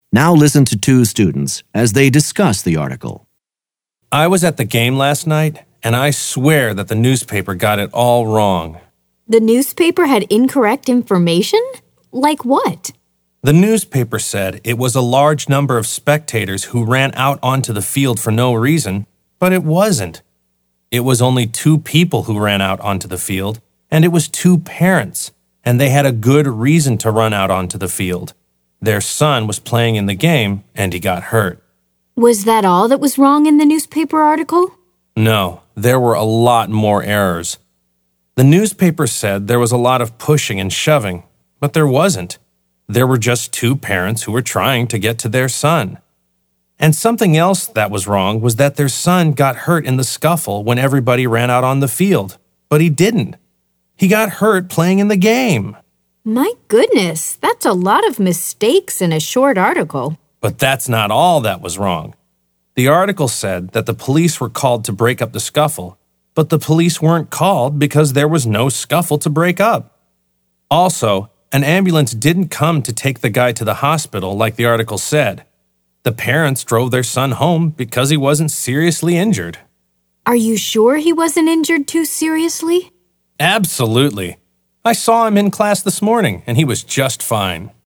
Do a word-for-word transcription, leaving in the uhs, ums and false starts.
Now listen to two students as they discuss the article. I was at the game last night, and I swear that the newspaper got it all wrong. The newspaper had incorrect information? Like what? The newspaper said it was a large number of spectators who ran out onto the field for no reason, but it wasn't. It was only two people who ran out onto the field, and it was two parents, and they had a good reason to run out onto the field. Their son was playing in the game, and he got hurt. Was that all that was wrong in the newspaper article? No, there were a lot more errors. The newspaper said there was a lot of pushing and shoving, but there wasn't. There were just two parents who were trying to get to their son. And something else that was wrong was that their son got hurt in the scuffle when everybody ran out on the field, but he didn't. He got hurt playing in the game. My goodness, that's a lot of mistakes in a short article. But that's not all that was wrong. The article said that the police were called to break up the scuffle, but the police weren't called because there was no scuffle to break up. Also, an ambulance didn't come to take the guy to the hospital like the article said. The parents drove their son home because he wasn't seriously injured. Are you sure he wasn't injured too seriously? Absolutely. I saw him in class this morning, and he was just fine.